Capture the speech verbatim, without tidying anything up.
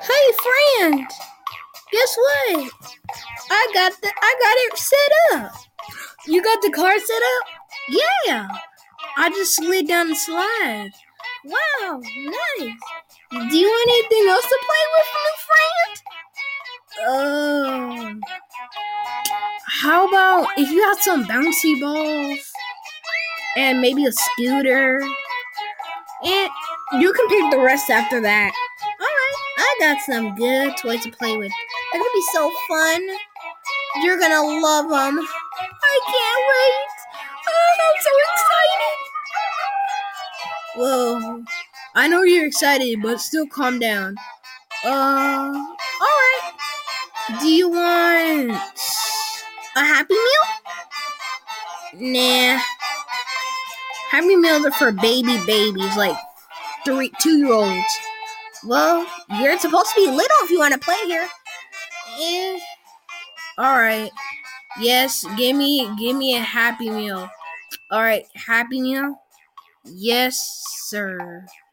Hey friend, guess what? I got the I got it set up. You got the car set up? Yeah. I just slid down the slide. Wow, nice. Do you want anything else to play with, new friend? Um, how about if you have some bouncy balls and maybe a scooter, and you can pick the rest after that. All right, I got some good toys to play with. They're gonna be so fun. You're gonna love them. I can't wait. Oh, I'm so excited. Whoa. I know you're excited, but still calm down. Uh, alright. Do you want a Happy Meal? Nah. Happy Meals are for baby babies, like three, two-year-olds. Well, you're supposed to be little if you want to play here. Eh. Alright. Yes, give me give me a Happy Meal. Alright, Happy Meal? Yes, sir.